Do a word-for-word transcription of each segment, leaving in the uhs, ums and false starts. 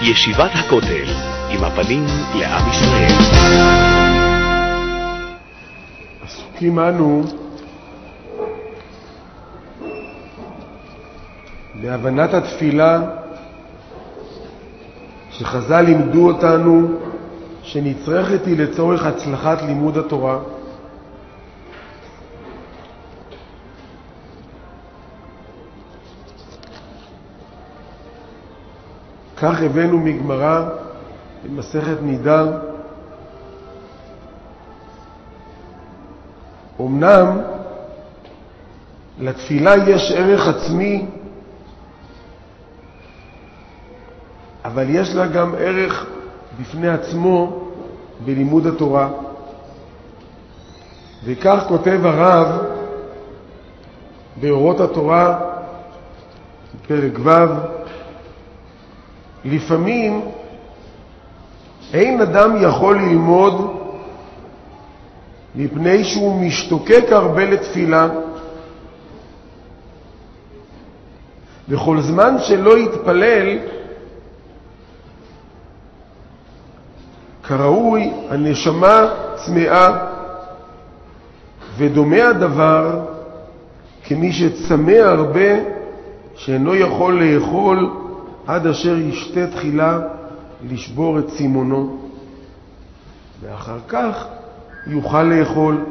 ישיבת הכותל, עם הפנים לעם ישראל. עסוקים אנו בהבנת התפילה שחז"ל לימדו אותנו שנצרכת היא לצורך הצלחת לימוד התורה. כך הבאנו מגמרא במסכת נידה. אמנם לתפילה יש ערך עצמי, אבל יש לה גם ערך בפני עצמו בלימוד התורה. וכך כותב הרב באורות התורה פרק ו': לפעמים אין אדם יכול ללמוד מפני שהוא משתוקק הרבה לתפילה, וכל זמן שלא יתפלל כראוי הנשמה צמאה, ודומה הדבר כמי שצמא הרבה שאינו יכול לאכול עד אשר ישתה תחילה לשבור את צימונו, ואחר כך יוכל לאכול.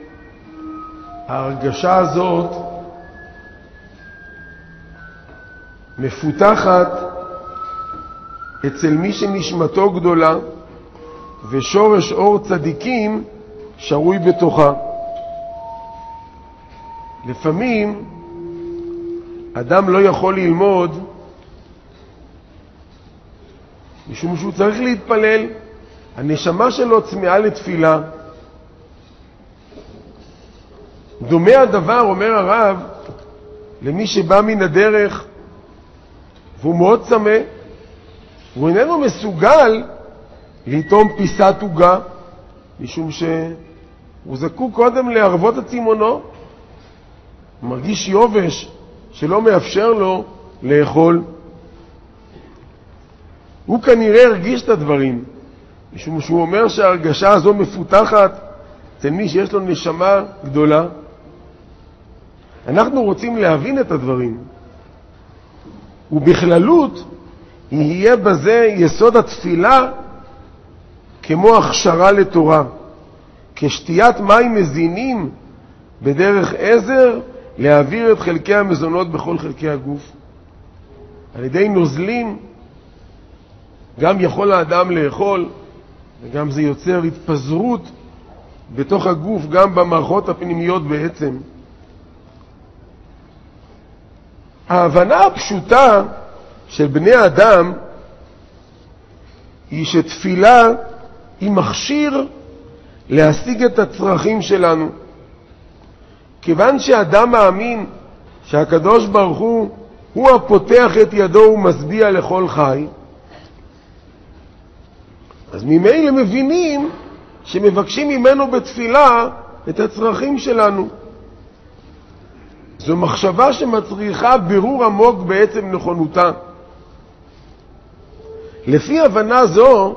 ההרגשה הזאת מפותחת אצל מי שנשמתו גדולה ושורש אור צדיקים שרוי בתוכה. לפעמים אדם לא יכול ללמוד משום שהוא צריך להתפלל, הנשמה שלו צמאה לתפילה. דומה הדבר, אומר הרב, למי שבא מן הדרך והוא מאוד צמא, הוא איננו מסוגל לטעום פיסת עוגה, משום שהוא זקוק קודם לערבות הצימונו, הוא מרגיש יובש שלא מאפשר לו לאכול. הוא כנראה הרגיש את הדברים, משום שהוא אומר שההרגשה הזו מפותחת אצל מי שיש לו נשמה גדולה. אנחנו רוצים להבין את הדברים, ובכללות יהיה בזה יסוד התפילה כמו הכשרה לתורה, כשתיית מים מזינים בדרך עזר להעביר את חלקי המזונות בכל חלקי הגוף. על ידי נוזלים גם יכול האדם לאכול, וגם זה יוצר התפזרות בתוך הגוף, גם במערכות הפנימיות בעצם. ההבנה הפשוטה של בני אדם היא שתפילה היא מכשיר להשיג את הצרכים שלנו. כיוון שאדם מאמין שהקדוש ברוך הוא הוא הפותח את ידו ומשביע לכל חי, אז ממילא מבינים שמבקשים ממנו בתפילה את הצרכים שלנו. זו מחשבה שמצריכה בירור עמוק בעצם נכונותה. לפי הבנה זו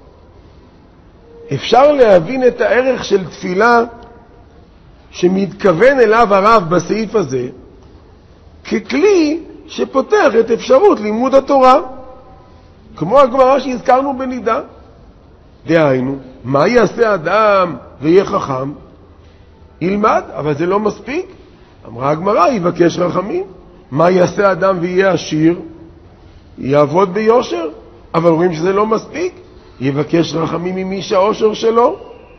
אפשר להבין את הערך של תפילה שמתכוון אליו הרב בסעיף הזה ככלי שפותח את אפשרות לימוד התורה, כמו הגמרא שהזכרנו בנידה. דהיינו, מה יעשה אדם ויהיה חכם? ילמד, אבל זה לא מספיק. אמרה הגמרא, יבקש רחמים. מה יעשה אדם ויהיה עשיר? יעבוד ביושר, אבל רואים שזה לא מספיק. יבקש רחמים ממי שהעושר שלו.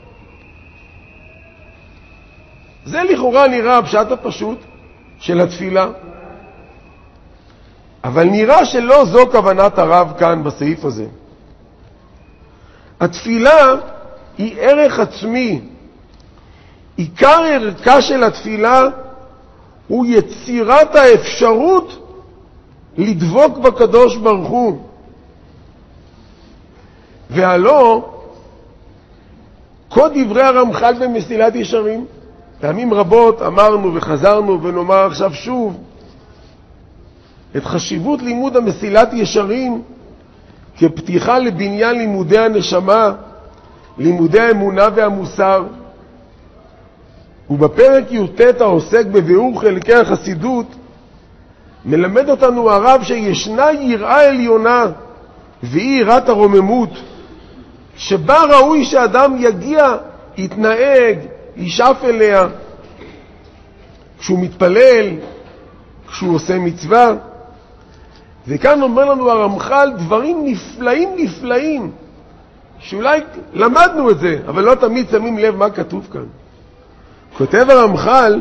זה לכאורה נראה הפשט הפשוט של התפילה, אבל נראה שלא זו כוונת הרב כאן בסעיף הזה. התפילה היא ערך עצמי. עיקר ערכה של התפילה הוא יצירת האפשרות לדבוק בקדוש ברוך הוא. והלא כל דברי הרמח"ל במסילת ישרים, פעמים רבות אמרנו וחזרנו ונאמר עכשיו שוב את חשיבות לימוד המסילת ישרים כפתיחה לבניין לימודי הנשמה, לימודי האמונה והמוסר. ובפרק י"ט העוסק בביאור חלקי החסידות, מלמד אותנו הרב שישנה יראה עליונה, והיא יראת הרוממות, שבה ראוי שאדם יגיע, יתנהג, ישאף אליה, כשהוא מתפלל, כשהוא עושה מצווה. וכאן אומר לנו הרמח"ל דברים נפלאים נפלאים, שאולי למדנו את זה, אבל לא תמיד שמים לב מה כתוב כאן. כותב הרמח"ל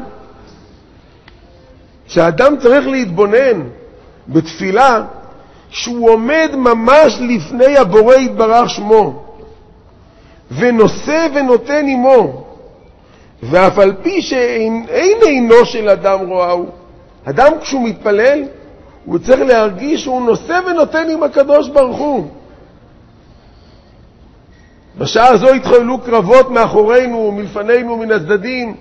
שהאדם צריך להתבונן בתפילה שהוא עומד ממש לפני הבורא יתברך שמו, ונושא ונותן עמו, ואף על פי שאין עינו של אדם רואהו. אדם כשהוא מתפלל הוא צריך להרגיש שהוא נושא ונותן עם הקדוש ברוך הוא. בשעה הזו התחוללו קרבות מאחורינו, מלפנינו, מן הצדדים.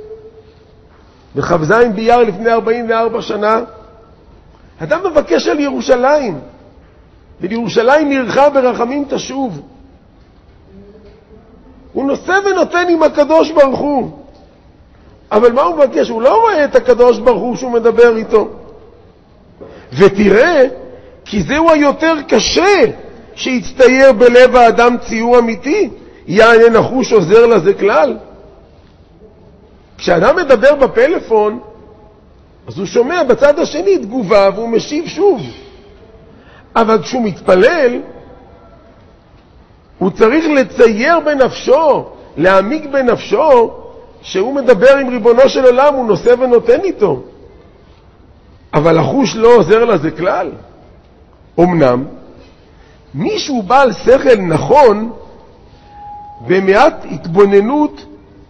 בכ"ז באייר לפני ארבעים וארבע שנה, אדם מבקש על ירושלים, ולירושלים עירך ברחמים תשוב. הוא נושא ונותן עם הקדוש ברוך הוא. אבל מה הוא מבקש? הוא לא רואה את הקדוש ברוך הוא שהוא מדבר איתו. ותראה, כי זהו היותר קשה שיצטייר בלב האדם ציור אמיתי, יענה נחוש עוזר לזה כלל. כשאדם מדבר בפלאפון, אז הוא שומע בצד השני תגובה והוא משיב שוב. אבל כשהוא מתפלל, הוא צריך לצייר בנפשו, להעמיק בנפשו, שהוא מדבר עם ריבונו של עולם, הוא נושא ונותן איתו. אבל החוש לא עוזר לזה כלל. אמנם, מישהו בעל שכל נכון, במעט התבוננות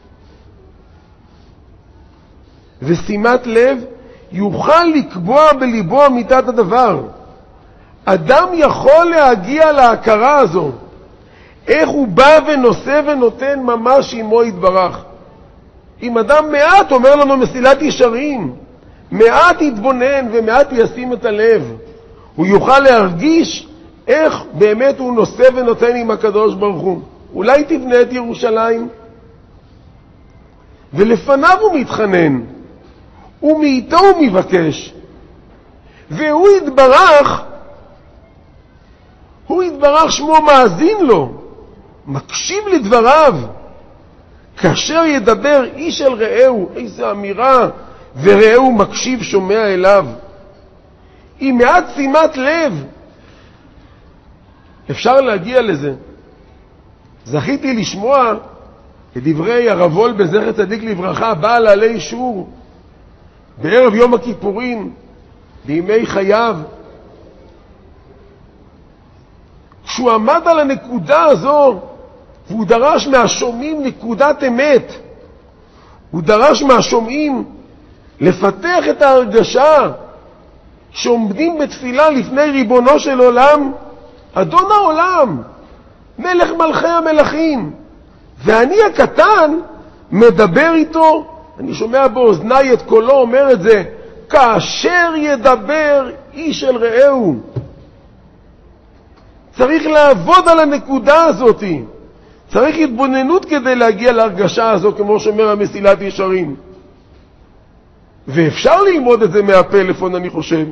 ושימת לב, יוכל לקבוע בליבו אמיתת הדבר. אדם יכול להגיע להכרה הזו, איך הוא בא ונושא ונותן ממש עמו יתברך. אם אדם מעט, אומר לנו מסילת ישרים, מעט יתבונן ומעט ישים את הלב, הוא יוכל להרגיש איך באמת הוא נושא ונותן עם הקדוש ברוך הוא. אולי תבנה את ירושלים? ולפניו הוא מתחנן, ומאיתו הוא מבקש, והוא יתברך, הוא יתברך שמו מאזין לו, מקשיב לדבריו. כאשר ידבר איש אל רעהו, איזו אמירה, ורעהו מקשיב שומע אליו. עם מעט שימת לב אפשר להגיע לזה. זכיתי לשמוע את דברי הרב וולבה זכר צדיק לברכה, בעל עלי שור, בערב יום הכיפורים, בימי חייו. כשהוא עמד על הנקודה הזו, והוא דרש מהשומעים נקודת אמת, הוא דרש מהשומעים לפתח את ההרגשה שעומדים בתפילה לפני ריבונו של עולם, אדון העולם, מלך מלכי המלכים, ואני הקטן מדבר איתו. אני שומע באוזניי את קולו אומר את זה, כאשר ידבר איש אל רעהו. צריך לעבוד על הנקודה הזאת, צריך התבוננות כדי להגיע להרגשה הזו, כמו שאומר המסילת ישרים. ואפשר ללמוד את זה מהפלאפון, אני חושב.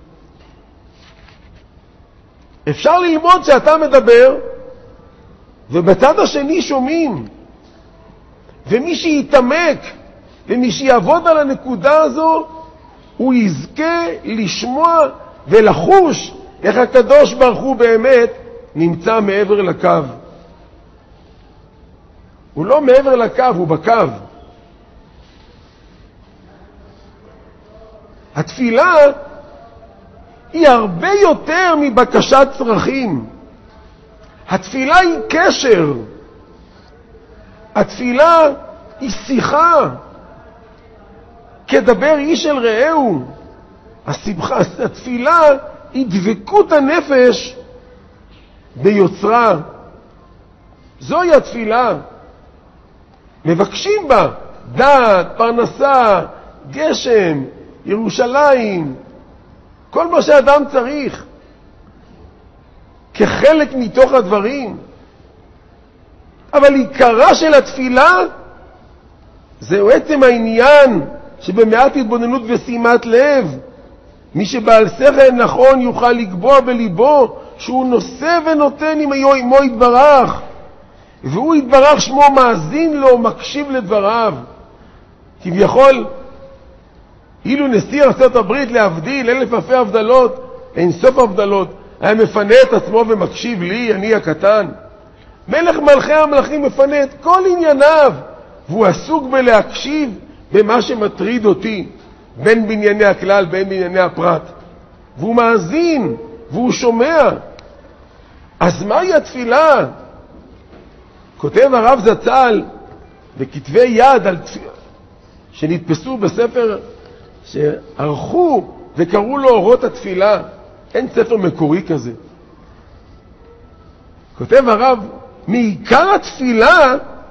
אפשר ללמוד שאתה מדבר ובצד השני שומעים, ומי שיתעמק ומי שיעבוד על הנקודה הזו, הוא יזכה לשמוע ולחוש איך הקדוש ברוך הוא באמת נמצא מעבר לקו. הוא לא מעבר לקו, הוא בקו. התפילה היא הרבה יותר מבקשת צרכים. התפילה היא קשר. התפילה היא שיחה. כדבר איש אל רעהו. השמחה, התפילה היא דבקות הנפש ביוצרה. זוהי התפילה. מבקשים בה דעת, פרנסה, גשם, ירושלים, כל מה שאדם צריך. כחלק מתוך הדברים. אבל עיקרה של התפילה זהו עצם העניין שבמעט התבוננות ושימת לב, מי שבעל שכל נכון יוכל לקבוע בליבו שהוא נושא ונותן עם עמו יתברך, והוא יתברך שמו מאזין לו, מקשיב לדבריו. כביכול, אילו נשיא ארצות הברית להבדיל אלף אלפי הבדלות, אין סוף הבדלות, היה מפנה את עצמו ומקשיב לי, אני הקטן. מלך מלכי המלכים מפנה את כל ענייניו, והוא עסוק בלהקשיב במה שמטריד אותי, בין בענייני הכלל, בין בענייני הפרט. והוא מאזין, והוא שומע. אז מהי התפילה? כותב הרב זצ"ל בכתבי יד על תפילה, שנתפסו בספר שערכו וקראו לו אורות התפילה. אין ספר מקורי כזה. כותב הרב, מעיקר התפילה,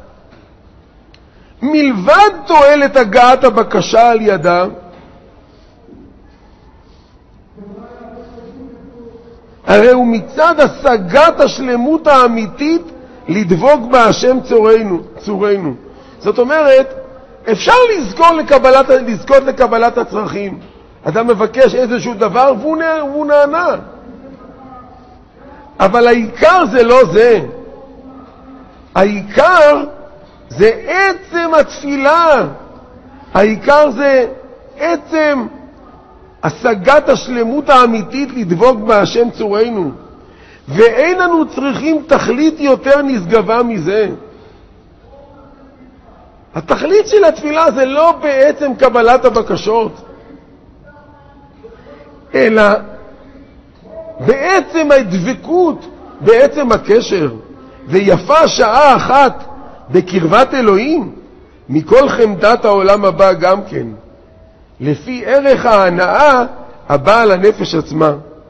מלבד תועלת הגעת הבקשה על ידה, הרי הוא מצד השגת השלמות האמיתית לדבוק בהשם צורנו, צורנו. זאת אומרת, אפשר לזכור לקבלת, לזכות לקבלת הצרכים. אדם מבקש איזשהו דבר והוא, והוא נענה. אבל העיקר זה לא זה. העיקר זה עצם התפילה. העיקר זה עצם השגת השלמות האמיתית לדבוק בהשם צורנו. ואין לנו צריכים תכלית יותר נשגבה מזה. התכלית של התפילה זה לא בעצם קבלת הבקשות, אלא בעצם הדבקות, בעצם הקשר. ויפה שעה אחת בקרבת אלוהים מכל חמדת העולם הבא גם כן, לפי ערך ההנאה הבא על הנפש עצמה.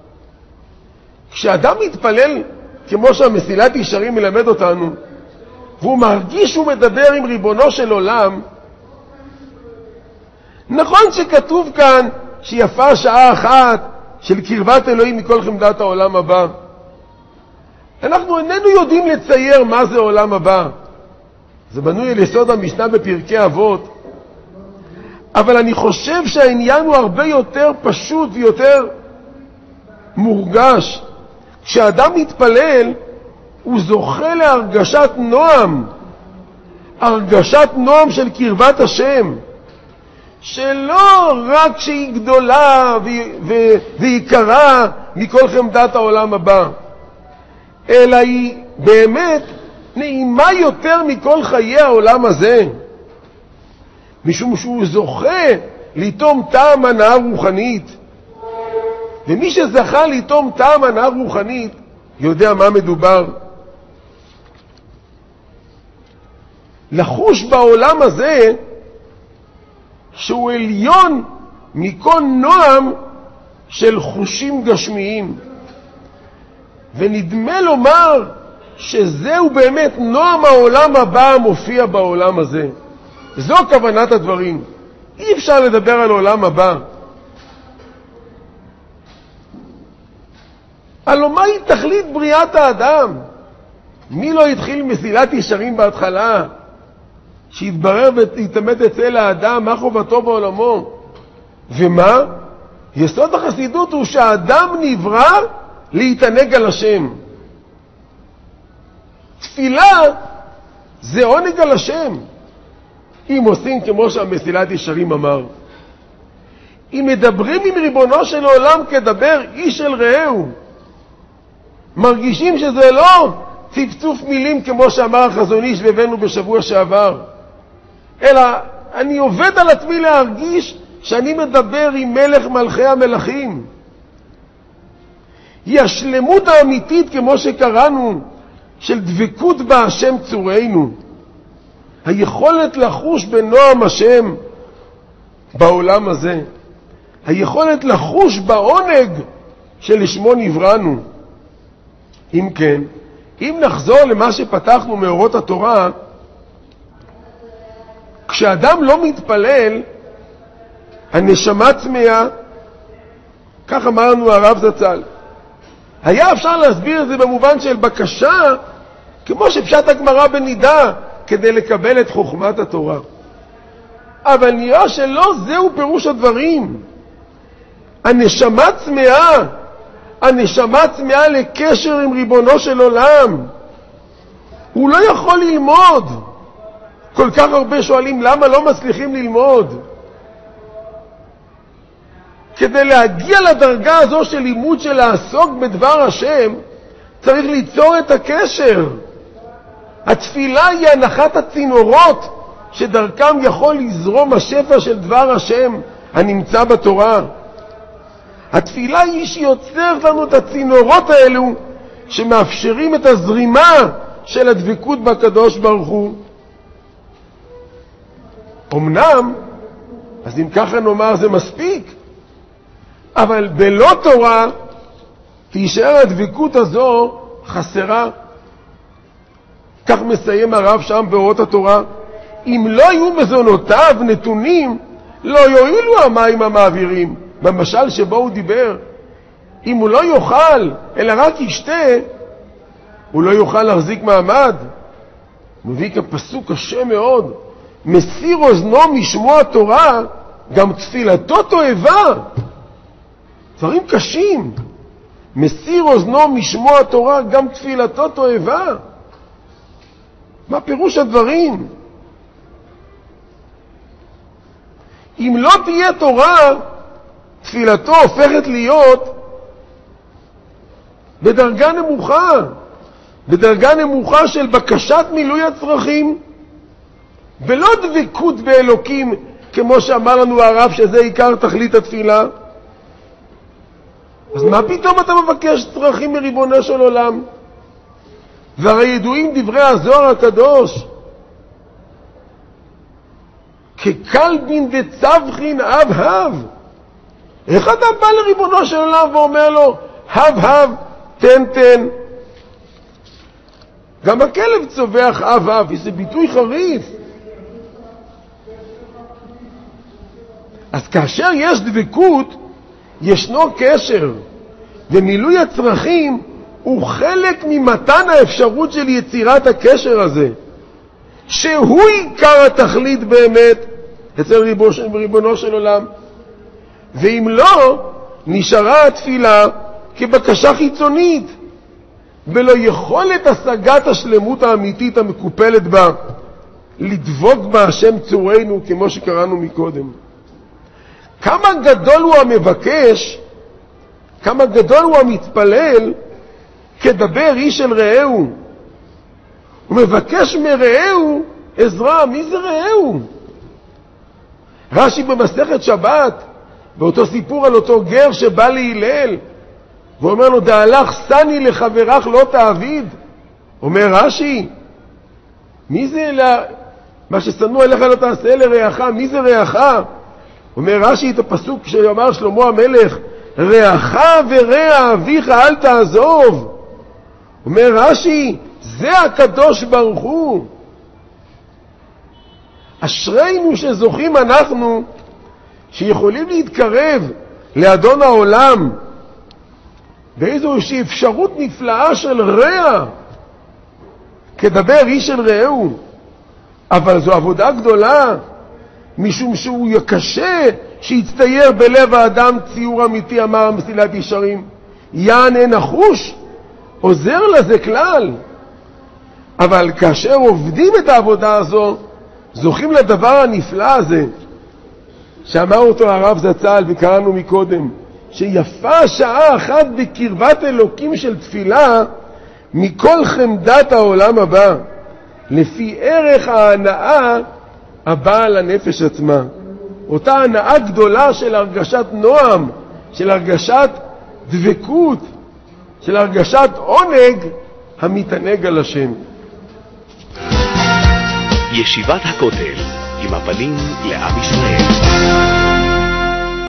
כשאדם מתפלל, כמו שהמסילת ישרים מלמד אותנו, והוא מרגיש שהוא מדבר עם ריבונו של עולם, נכון שכתוב כאן שיפה שעה אחת של קרבת אלוהים מכל חמדת העולם הבא. אנחנו איננו יודעים לצייר מה זה עולם הבא. זה בנוי על יסוד המשנה בפרקי אבות. אבל אני חושב שהעניין הוא הרבה יותר פשוט ויותר מורגש. כשאדם מתפלל, הוא זוכה להרגשת נועם. הרגשת נועם של קרבת השם. שלא רק שהיא גדולה והיא קרה מכל חמדת העולם הבא, אלא היא באמת נעימה יותר מכל חיי העולם הזה, משום שהוא זוכה לטעום טעם הנאה רוחנית. ומי שזכה לטעום טעם הנאה רוחנית יודע מה מדובר. לחוש בעולם הזה שהוא עליון מכל נועם של חושים גשמיים. ונדמה לומר שזהו באמת נועם העולם הבא המופיע בעולם הזה. זו כוונת הדברים. אי אפשר לדבר על עולם הבא. הלוא מהי תכלית בריאת האדם? מי לא התחיל מסילת ישרים בהתחלה? שיתברר ויתאמת אצל האדם מה חובתו בעולמו. ומה? יסוד החסידות הוא שהאדם נברא להתענג על השם. תפילה זה עונג על השם. אם עושים כמו שהמסילת ישרים אמר. אם מדברים עם ריבונו של העולם כדבר איש אל רעהו, מרגישים שזה לא צפצוף מילים כמו שאמר החזון איש והבאנו בשבוע שעבר, אלא אני עובד על עצמי להרגיש שאני מדבר עם מלך מלכי המלכים. היא השלמות האמיתית כמו שקראנו של דבקות בהשם צורנו. היכולת לחוש בנועם השם בעולם הזה. היכולת לחוש בעונג שלשמו נבראנו. אם כן, אם נחזור למה שפתחנו מאורות התורה, כשאדם לא מתפלל, הנשמה צמאה, כך אמרנו הרב זצ"ל, היה אפשר להסביר את זה במובן של בקשה, כמו שפשט הגמרא בנידה, כדי לקבל את חוכמת התורה. אבל נראה שלא זהו פירוש הדברים. הנשמה צמאה, הנשמה צמאה לקשר עם ריבונו של עולם. הוא לא יכול ללמוד. כל כך הרבה שואלים למה לא מצליחים ללמוד. כדי להגיע לדרגה הזו של לימוד של לעסוק בדבר השם, צריך ליצור את הקשר. התפילה היא הנחת הצינורות שדרכם יכול לזרום השפע של דבר השם הנמצא בתורה. התפילה היא שיוצרת לנו את הצינורות האלו שמאפשרים את הזרימה של הדבקות בקדוש ברוך הוא. אמנם, אז אם ככה נאמר זה מספיק, אבל בלא תורה תישאר הדבקות הזו חסרה. כך מסיים הרב שם באורות התורה. אם לא יהיו מזונותיו נתונים, לא יועילו המים המעבירים. במשל שבו הוא דיבר, אם הוא לא יאכל אלא רק ישתה, הוא לא יוכל להחזיק מעמד. מביא כפסוק קשה מאוד, מסיר אוזנו משמוע תורה, גם תפילתו תועבה. דברים קשים. מסיר אוזנו משמוע תורה, גם תפילתו תועבה. מה פירוש הדברים? אם לא תהיה תורה, תפילתו הופכת להיות בדרגה נמוכה, בדרגה נמוכה של בקשת מילוי הצרכים, ולא דבקות באלוקים, כמו שאמר לנו הרב שזה עיקר תכלית התפילה. אז מה פתאום אתה מבקש צרכים מריבונו של עולם? והרי ידועים דברי הזוהר הקדוש, כקלבין דצבחין אב הב. איך אתה בא לריבונו של עולם ואומר לו הב הב תן תן? גם הכלב צובח אב הב, זה ביטוי חריף. אז כאשר יש דבקות, ישנו קשר, ומילוי הצרכים הוא חלק ממתן האפשרות של יצירת הקשר הזה, שהוא עיקר התכלית באמת אצל ריבונו של עולם. ואם לא, נשארה התפילה כבקשה חיצונית, ולא יכולת השגת השלמות האמיתית המקופלת בה, לדבוק בה השם צורנו, כמו שקראנו מקודם. כמה גדול הוא המבקש, כמה גדול הוא המתפלל, כדבר איש אל רעהו. הוא מבקש מרעהו עזרה. מי זה רעהו? רש"י במסכת שבת, באותו סיפור על אותו גר שבא להילל, ואומר לו, דהלך סני לחברך לא תעביד. אומר רש"י, מי זה לה... מה ששנוא עליך לא תעשה לרעך? מי זה רעך? אומר רש"י את הפסוק שאמר שלמה המלך, רעך ורע אביך אל תעזוב. אומר רש"י, זה הקדוש ברוך הוא. אשרינו שזוכים אנחנו שיכולים להתקרב לאדון העולם באיזושהי אפשרות נפלאה של רע, כדבר איש של רעהו. אבל זו עבודה גדולה, משום שהוא קשה שיצטייר בלב האדם ציור אמיתי, אמר מסילת ישרים. יען אין החוש עוזר לזה כלל. אבל כאשר עובדים את העבודה הזו, זוכים לדבר הנפלא הזה, שאמר אותו הרב זצ"ל וקראנו מקודם, שיפה שעה אחת בקרבת אלוקים של תפילה מכל חמדת העולם הבא, לפי ערך ההנאה הבאה לנפש עצמה. אותה הנאה גדולה של הרגשת נועם, של הרגשת דבקות, של הרגשת עונג המתענג על השם. ישיבת הכותל, עם הפנים לעם ישראל.